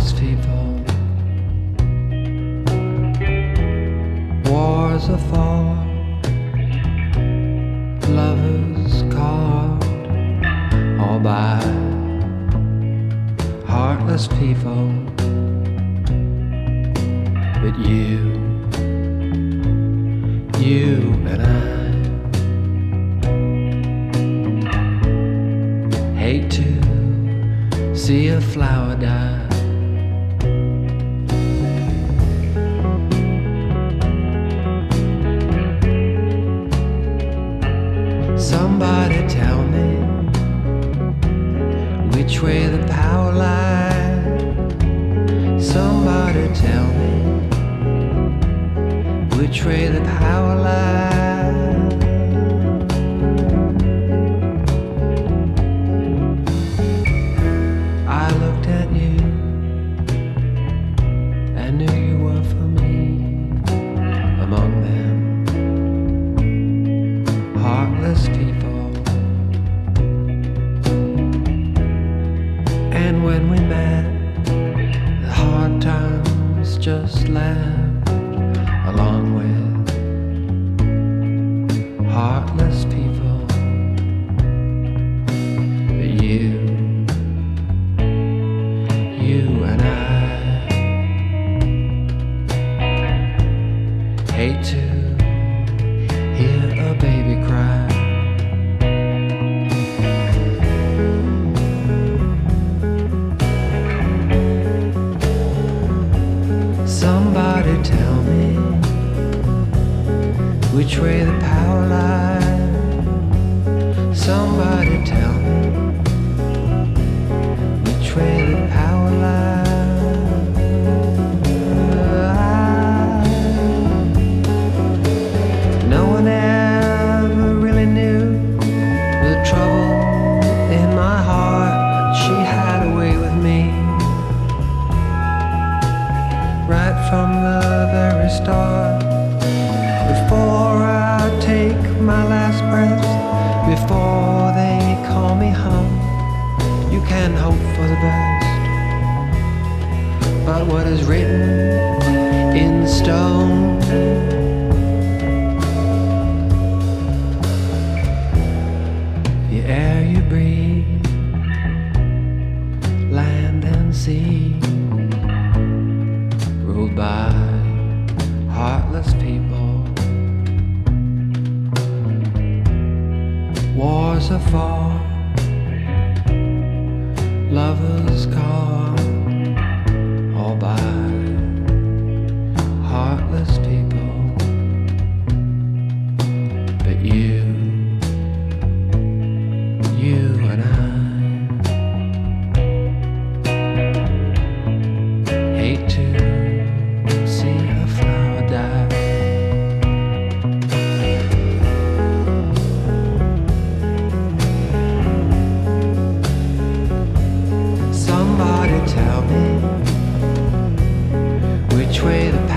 heartless people. Wars are fought, lovers caught, all by heartless people. But you and I hate to see a flower die. Somebody tell me which way the power lies. Somebody tell me which way the power lies. I looked at you and knew you were for me. Among them heartless people. And when we met, the hard times just laughed along with heartless people. But you and I hate to hear a baby cry. Somebody tell me which way the power lies. Somebody tell me which way the power lies. No one ever really knew the trouble in my heart. She had a way with me right from the very start. Before I take my last breath, before they call me home, you can hope for the best, but what is written in stone the air you breathe, land and sea, ruled by heartless people. Wars are fought, lovers caught, all by heartless people. But you and I hate to see a flower die. Somebody tell me which way the